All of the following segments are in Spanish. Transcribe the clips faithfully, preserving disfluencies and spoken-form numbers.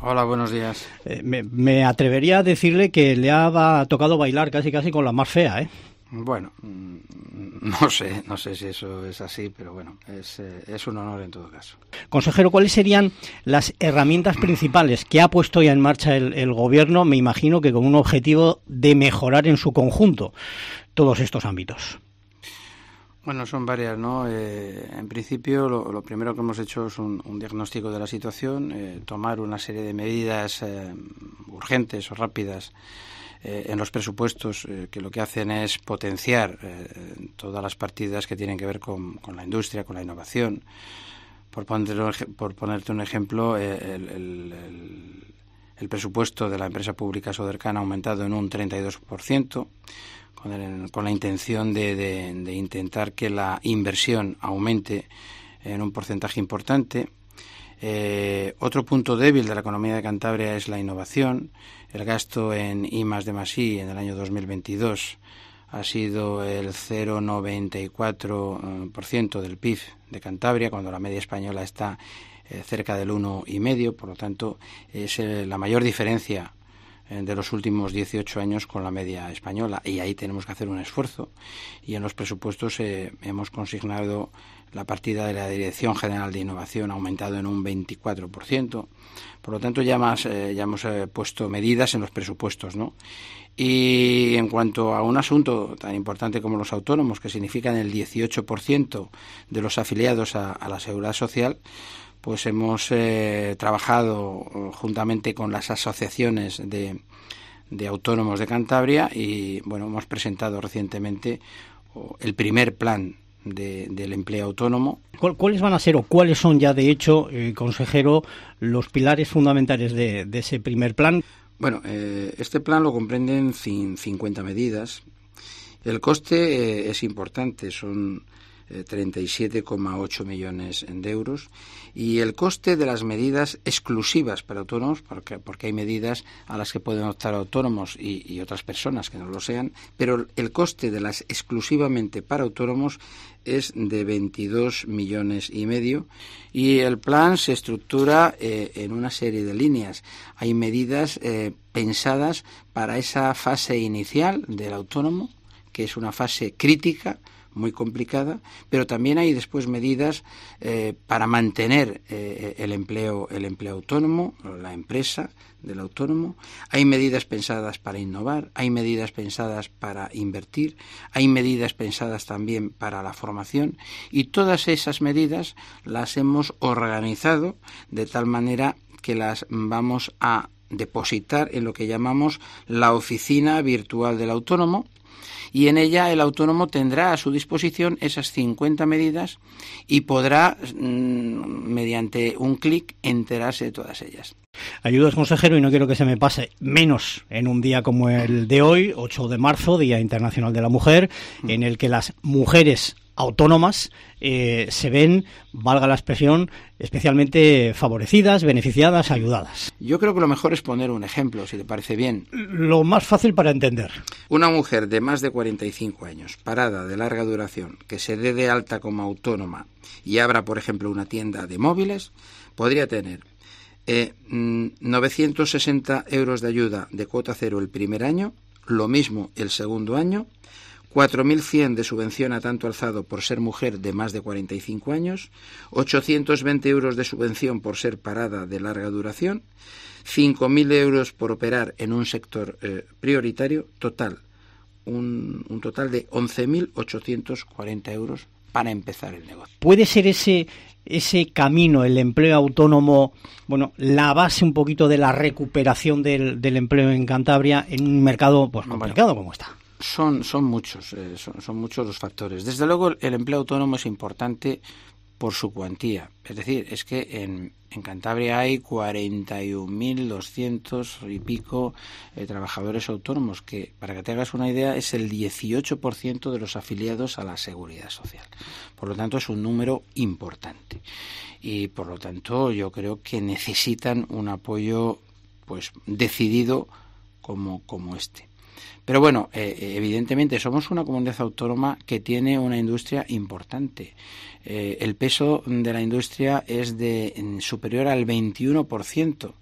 Hola, buenos días. Eh, me, me atrevería a decirle que le ha tocado bailar casi casi con la más fea, ¿eh? Bueno, no sé, no sé si eso es así, pero bueno, es, eh, es un honor en todo caso. Consejero, ¿cuáles serían las herramientas principales que ha puesto ya en marcha el, el Gobierno? Me imagino que con un objetivo de mejorar en su conjunto todos estos ámbitos. Bueno, son varias, ¿no? Eh, en principio, lo, lo primero que hemos hecho es un, un diagnóstico de la situación, eh, tomar una serie de medidas eh, urgentes o rápidas eh, en los presupuestos eh, que lo que hacen es potenciar eh, todas las partidas que tienen que ver con, con la industria, con la innovación. Por ponerte, por ponerte un ejemplo, eh, el, el, el, el presupuesto de la empresa pública Sodercan ha aumentado en un treinta y dos por ciento. Con, el, con la intención de, de, de intentar que la inversión aumente en un porcentaje importante. Eh, otro punto débil de la economía de Cantabria es la innovación. El gasto en I más D más I en el año dos mil veintidós ha sido el cero coma noventa y cuatro por ciento del P I B de Cantabria, cuando la media española está eh, cerca del uno coma cinco por ciento. Por lo tanto, es eh, la mayor diferencia de los últimos dieciocho años con la media española, y ahí tenemos que hacer un esfuerzo, y en los presupuestos eh, hemos consignado la partida de la Dirección General de Innovación ha aumentado en un veinticuatro por ciento. Por lo tanto, ya más eh, ya hemos eh, puesto medidas en los presupuestos, ¿no? Y en cuanto a un asunto tan importante como los autónomos, que significan el dieciocho por ciento de los afiliados a, a la Seguridad Social, pues hemos eh, trabajado juntamente con las asociaciones de, de autónomos de Cantabria y, bueno, hemos presentado recientemente el primer plan de, del empleo autónomo. ¿Cuáles van a ser o cuáles son ya, de hecho, eh, consejero, los pilares fundamentales de, de ese primer plan? Bueno, eh, este plan lo comprenden cincuenta medidas. El coste eh, es importante, son treinta y siete coma ocho millones de euros, y el coste de las medidas exclusivas para autónomos, porque, porque hay medidas a las que pueden optar autónomos y, y otras personas que no lo sean, pero el coste de las exclusivamente para autónomos es de veintidós millones y medio, y el plan se estructura eh, en una serie de líneas. Hay medidas eh, pensadas para esa fase inicial del autónomo, que es una fase crítica, muy complicada, pero también hay después medidas eh, para mantener eh, el empleo el empleo autónomo, la empresa del autónomo. Hay medidas pensadas para innovar, hay medidas pensadas para invertir, hay medidas pensadas también para la formación, y todas esas medidas las hemos organizado de tal manera que las vamos a depositar en lo que llamamos la oficina virtual del autónomo, y en ella el autónomo tendrá a su disposición esas cincuenta medidas y podrá, mmm, mediante un clic, enterarse de todas ellas. Ayudas, consejero, y no quiero que se me pase menos en un día como el de hoy, ocho de marzo, Día Internacional de la Mujer, en el que las mujeres autónomas eh, se ven, valga la expresión, especialmente favorecidas, beneficiadas, ayudadas. Yo creo que lo mejor es poner un ejemplo, si te parece bien. Lo más fácil para entender. Una mujer de más de cuarenta y cinco años, parada, de larga duración, que se dé de alta como autónoma y abra, por ejemplo, una tienda de móviles, podría tener eh, novecientos sesenta euros de ayuda de cuota cero el primer año, lo mismo el segundo año, cuatro mil cien de subvención a tanto alzado por ser mujer de más de cuarenta y cinco años, ochocientos veinte euros de subvención por ser parada de larga duración, cinco mil euros por operar en un sector eh, prioritario, total, un, un total de once mil ochocientos cuarenta euros para empezar el negocio. ¿Puede ser ese ese camino, el empleo autónomo, bueno, la base un poquito de la recuperación del, del empleo en Cantabria en un mercado pues complicado bueno, como está? Son, son muchos, eh, son, son muchos los factores. Desde luego, el empleo autónomo es importante por su cuantía. Es decir, es que en, en Cantabria hay cuarenta y un mil doscientos y pico eh, trabajadores autónomos, que, para que te hagas una idea, es el dieciocho por ciento de los afiliados a la Seguridad Social. Por lo tanto, es un número importante. Y, por lo tanto, yo creo que necesitan un apoyo pues decidido como, como este. Pero bueno, eh, evidentemente somos una comunidad autónoma que tiene una industria importante. Eh, el peso de la industria es de superior al veintiuno por ciento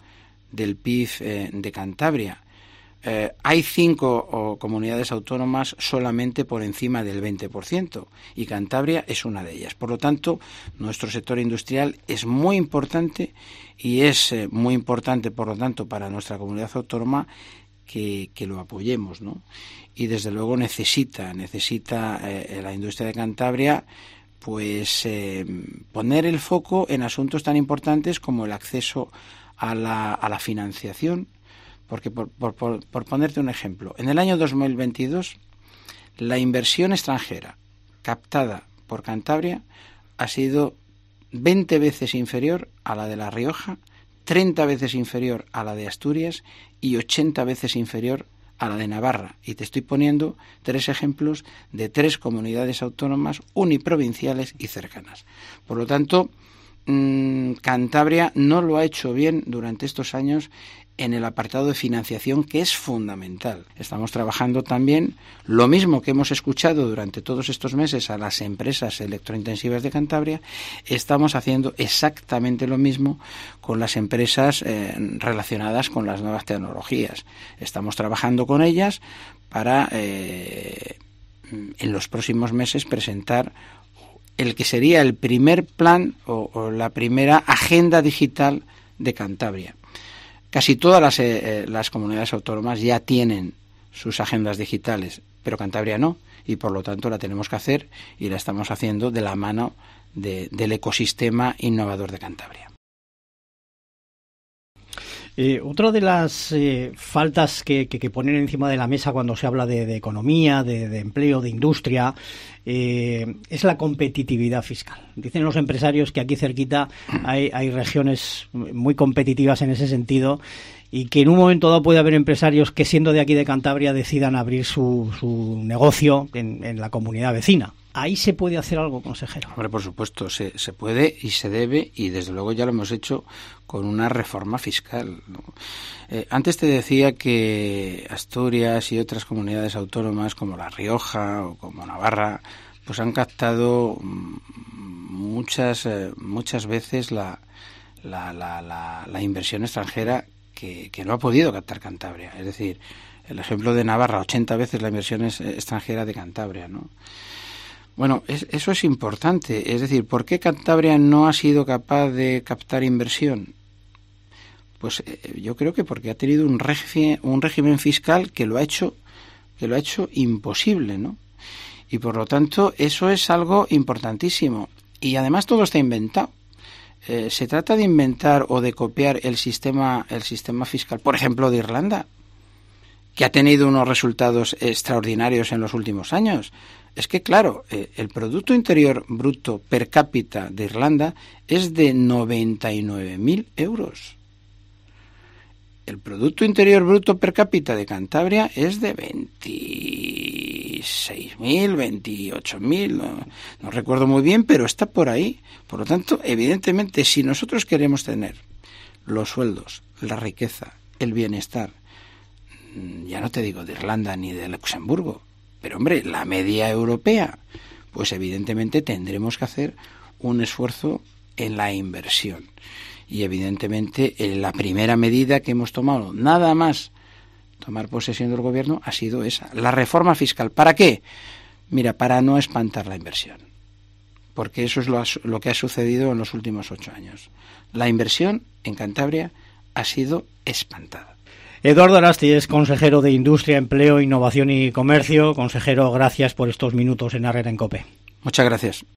del P I B eh, de Cantabria. Eh, hay cinco o, comunidades autónomas solamente por encima del veinte por ciento y Cantabria es una de ellas. Por lo tanto, nuestro sector industrial es muy importante y es eh, muy importante, por lo tanto, para nuestra comunidad autónoma que, que lo apoyemos, ¿no? Y desde luego necesita, necesita eh, la industria de Cantabria pues eh, poner el foco en asuntos tan importantes como el acceso a la, a la financiación. Porque, por, por, por, por ponerte un ejemplo, en el año dos mil veintidós, la inversión extranjera captada por Cantabria ha sido veinte veces inferior a la de La Rioja, treinta veces inferior a la de Asturias y ochenta veces inferior a la de Navarra. Y te estoy poniendo tres ejemplos de tres comunidades autónomas uniprovinciales y cercanas. Por lo tanto, mmm, Cantabria no lo ha hecho bien durante estos años en el apartado de financiación, que es fundamental. Estamos trabajando también lo mismo que hemos escuchado durante todos estos meses a las empresas electrointensivas de Cantabria, estamos haciendo exactamente lo mismo con las empresas eh, relacionadas con las nuevas tecnologías. Estamos trabajando con ellas para eh, en los próximos meses presentar el que sería el primer plan o, o la primera agenda digital de Cantabria. Casi todas las, eh, las comunidades autónomas ya tienen sus agendas digitales, pero Cantabria no, y por lo tanto la tenemos que hacer y la estamos haciendo de la mano de, del ecosistema innovador de Cantabria. Eh, otra de las eh, faltas que, que, que ponen encima de la mesa cuando se habla de, de economía, de, de empleo, de industria, eh, es la competitividad fiscal. Dicen los empresarios que aquí cerquita hay, hay regiones muy competitivas en ese sentido y que en un momento dado puede haber empresarios que, siendo de aquí de Cantabria, decidan abrir su, su negocio en, en la comunidad vecina. ¿Ahí se puede hacer algo, consejero? Hombre, por supuesto, se, se puede y se debe, y desde luego ya lo hemos hecho con una reforma fiscal, ¿no? Eh, antes te decía que Asturias y otras comunidades autónomas como La Rioja o como Navarra pues han captado muchas eh, muchas veces la, la, la, la, la inversión extranjera que, que no ha podido captar Cantabria. Es decir, el ejemplo de Navarra, ochenta veces la inversión es, extranjera de Cantabria, ¿no? Bueno, es, eso es importante. Es decir, ¿por qué Cantabria no ha sido capaz de captar inversión? Pues eh, yo creo que porque ha tenido un régimen, un régimen fiscal que lo ha hecho, que lo ha hecho imposible, ¿no? Y por lo tanto, eso es algo importantísimo. Y además todo está inventado. Eh, se trata de inventar o de copiar el sistema, el sistema fiscal, por ejemplo, de Irlanda, que ha tenido unos resultados extraordinarios en los últimos años. Es que, claro, eh, el Producto Interior Bruto per cápita de Irlanda es de noventa y nueve mil euros. El Producto Interior Bruto per cápita de Cantabria es de veintiséis mil, veintiocho mil, no, no recuerdo muy bien, pero está por ahí. Por lo tanto, evidentemente, si nosotros queremos tener los sueldos, la riqueza, el bienestar, ya no te digo de Irlanda ni de Luxemburgo, pero hombre, la media europea, pues evidentemente tendremos que hacer un esfuerzo en la inversión. Y evidentemente la primera medida que hemos tomado, nada más tomar posesión del gobierno, ha sido esa, la reforma fiscal. ¿Para qué? Mira, para no espantar la inversión. Porque eso es lo, lo que ha sucedido en los últimos ocho años. La inversión en Cantabria ha sido espantada. Eduardo Arasti es consejero de Industria, Empleo, Innovación y Comercio. Consejero, gracias por estos minutos en Herrera en COPE. Muchas gracias.